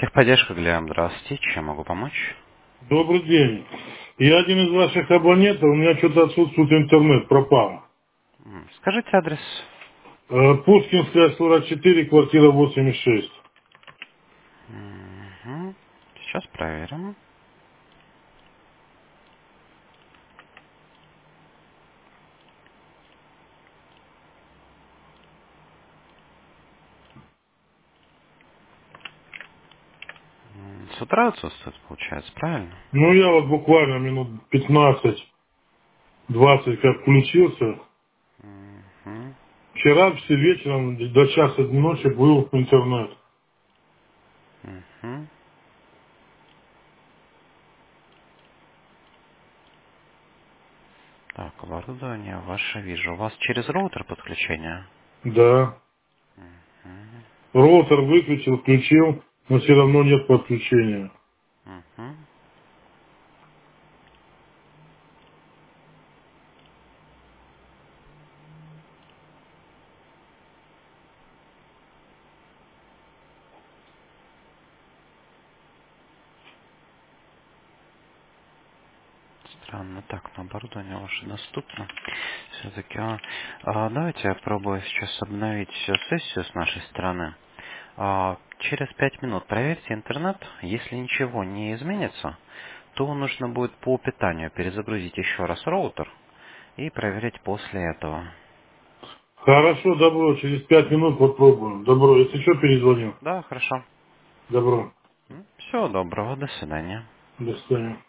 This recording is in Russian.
Техподдержка, Глеб, здравствуйте. Чем могу помочь? Добрый день. Я один из ваших абонентов, у меня что-то отсутствует интернет, пропал. Скажите адрес. Пушкинская, 44, квартира 86. Мгм. Сейчас проверим. С утра отсутствует, получается, правильно? Ну, я вот буквально минут 15-20 как включился. Мгм. Вчера все вечером до часа ночи был интернет. Мгм. Так, оборудование ваше вижу. У вас через роутер подключение? Да. Мгм. Роутер выключил, включил, но все равно нет подключения. Мгм. Странно, так, на оборудование ваше доступно. Все-таки, давайте я попробую сейчас обновить сессию с нашей стороны. Через 5 минут проверьте интернет. Если ничего не изменится, то нужно будет по питанию перезагрузить еще раз роутер и проверить после этого. Хорошо, добро, через 5 минут попробуем. Добро, если что, перезвоню. Да, хорошо. Добро. Всего доброго, до свидания. До свидания.